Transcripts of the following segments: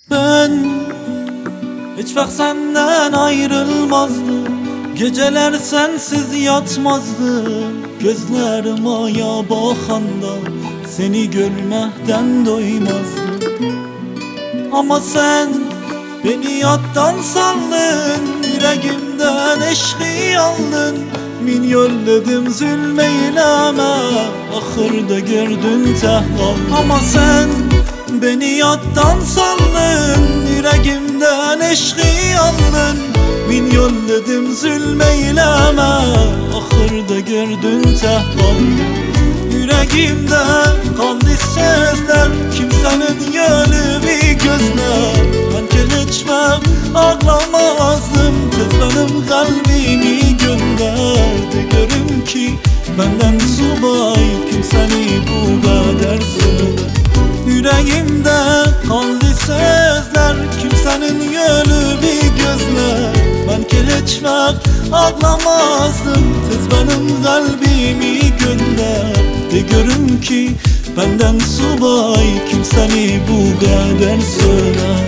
Ben hiç vaxt senden ayrılmazdım, geceler sensiz yatmazdım. Gözlerim aya bakanda seni görməkdən doymazdım. Ama sen beni yaddan saldın, yüreğimden eşqi aldın. Min yolledim zulmeyleme, ahırda gördün tehval. Ama sen beni yaddan saldın, yüreğimden eşqi aldın. Min yolledim zulmeyleme, ahırda gördün tehval. Yüreğimde kaldı sözler, kimsenin yönü bir gözler. Ben geçmem ağlamazdım, kız benim kalbimi gönderdi. Görüm ki benden subay, kimseni bu kadar söyler. Yüreğimde kaldı sözler, kimsenin yönü bir gözler. Ben geçmem ağlamazdım, kız benim kalbimi gönderdi. Görüm ki benden subay, kimseni bu kadar söyler.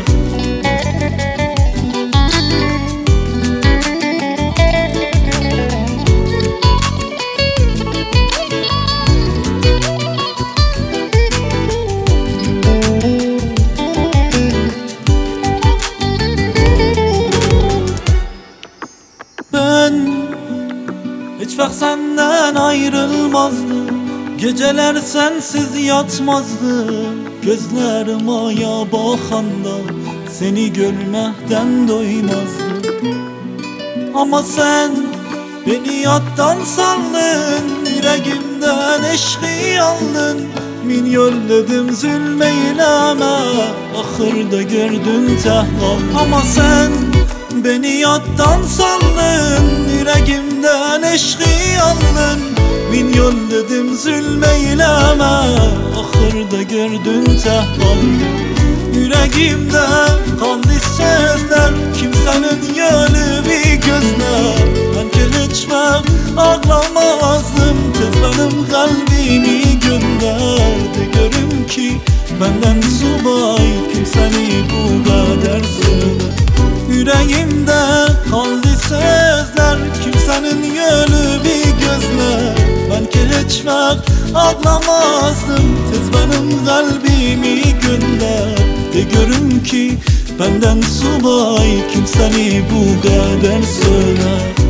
Ben hiç vaxt senden ayrılmazdım, geceler sensiz yatmazdım. Gözlerim aya bakanda seni görməkdən doymazdım. Ama sen beni yaddan saldın, yüreğimden eşqi aldın. Min yolledim zulmeyleme, ahırda gördün tehval. Ama sen beni yaddan saldın, yüreğimden eşqi aldın. Min yolledim zulmeyleme, ahırda gördün tehval. Yüreğimde kaldı sözler, kimsenin yönü bir gözler. Ben geçmem ağlamazdım, kız benim kalbimi gönderdi. Görüm ki benden subay, kimseni bu kadar söyler. Yüreğimde kaldı sözler, kimsenin yönü bir gözler. Ben geçmem ağlamazdım, kız benim kalbimi gönderdi. Görüm ki benden subay, kimseni bu kadar söyler.